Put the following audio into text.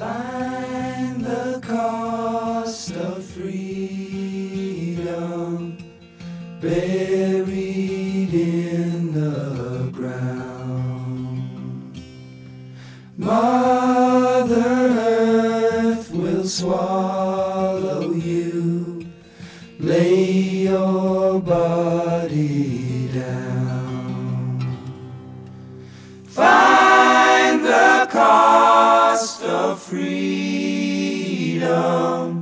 Find the cost of freedom buried in the ground. Mother Earth will swallow you. Lay your body down. Find the cost of freedom